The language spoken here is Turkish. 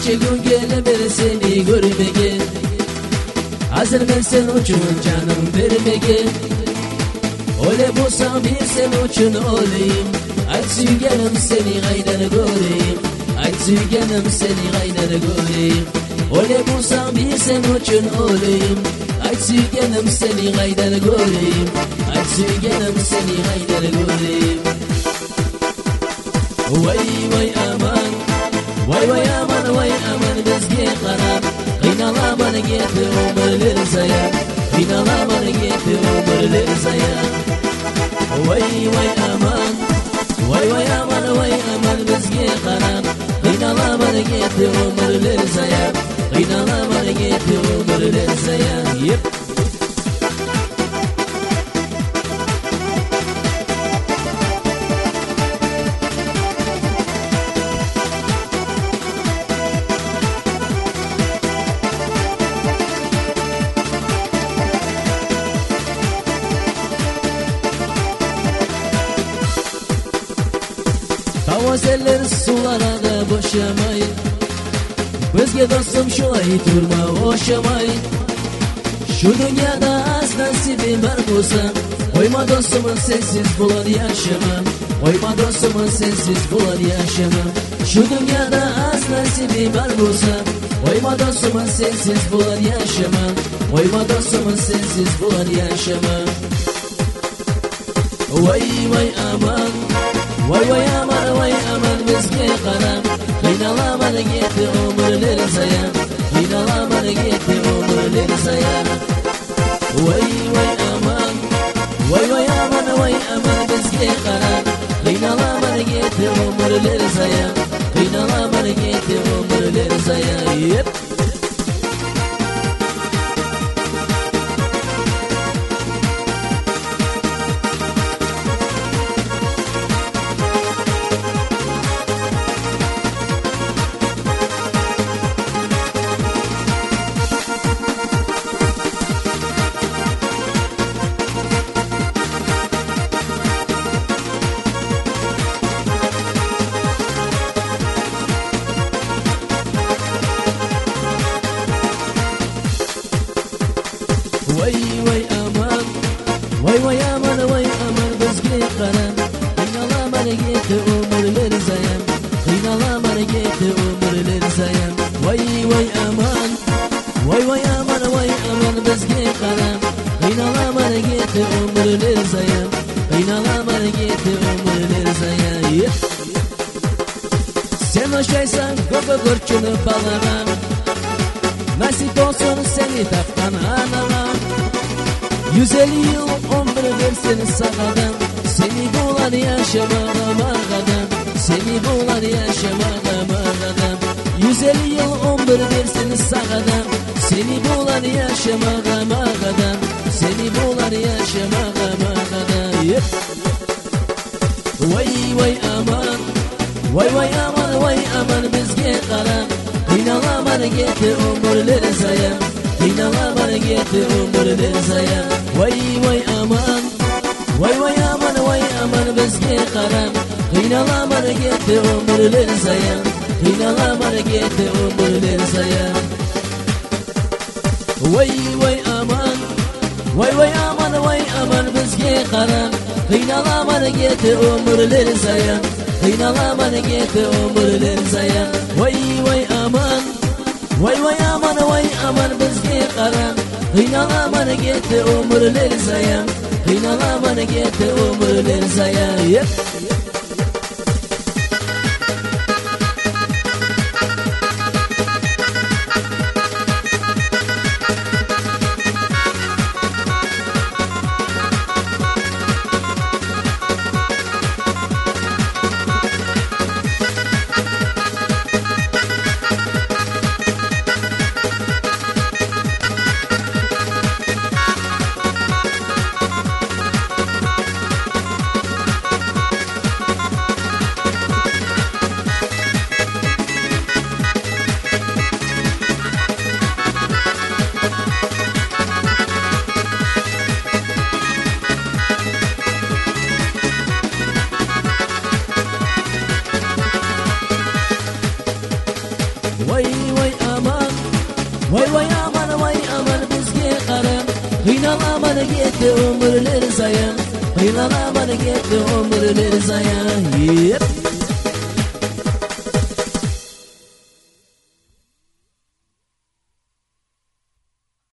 Neçe gün gelebilir seni görmege. Hazır ben sen için canım vermege. Öyle bulsam bir sen için olayım. Ay sügenim seni gaydan göreyim. Ay sügenim seni gaydan göreyim. Öyle bulsam bir sen için olayım. Ay sügenim seni gaydan göreyim. Ay sügenim seni gaydan göreyim. Vay vay aman, vay vay aman, vay aman bizge karam. Kıynalaman gitti ömürler zaya, kıynalaman gitti ömürler zaya. Vay vay aman, vay vay aman, vay aman bizge karam. Kıynalaman gitti ömürler zaya, kıynalaman gitti ömürler zaya. Yep. Tavazeller sulara da boşamayın. Bizge dostum şolay durma oşamayın. Şu dünyada az nasibim var bulsa, koyma dostumun sensiz bulan yaşamam. Koyma dostumun sensiz bulan yaşamam. Şu dünyada az nasibim var bulsa, koyma dostumun sensiz bulan yaşamam. Koyma dostumun sensiz bulan yaşamam. Vay vay aman, vay vay aman, vay aman bizge karam. Kıynalaman gitti ömürler zaya, kıynalaman gitti ömürler zaya. Vay vay aman, vay vay aman, vay aman bizge karam. Kıynalaman gitti ömürler zaya, kıynalaman gitti ömürler zaya. Yep. Vay vay aman, vay vay aman, vay aman bizge karam. Kıynalaman gitti ömürler zaya, kıynalaman gitti ömürler zaya. Vay vay aman, vay vay aman, vay aman bizge karam. Kıynalaman gitti ömürler zaya, kıynalaman gitti ömürler zaya. Sen hoşaysan koku kurçunu balağam. Nasip olsun seni taptan anama. 150 yıl ömür versin sağadan. Seni bulan yaşamağım ağadan. Seni bulan yaşamağım ağadan. 150 yıl ömür versin sağadan. Seni bulan yaşamağım ağadan. Seni bulan yaşamağım ağadan. Yep. Vay vay aman, vay vay aman, vay aman bizge karam. Kıynalaman gitti ömürler zaya, kıynalaman gitti ömürler zaya. Vay vay aman, vay vay aman, vay aman bizge karam. Kıynalaman gitti ömürler zaya, kıynalaman gitti ömürler zaya. Vay vay aman, vay vay aman, vay aman bizge karam. Kıynalaman gitti ömürler zaya, kıynalaman gitti ömürler zaya. Vay vay aman, vay vay aman, vay aman bizge karam. Kıynalaman gitti ömürler zaya, kıynalaman gitti ömürler zaya. Yep. Kıynalamadı gitti ömürler zaya, kıynalamadı gitti ömürler zaya. Yep.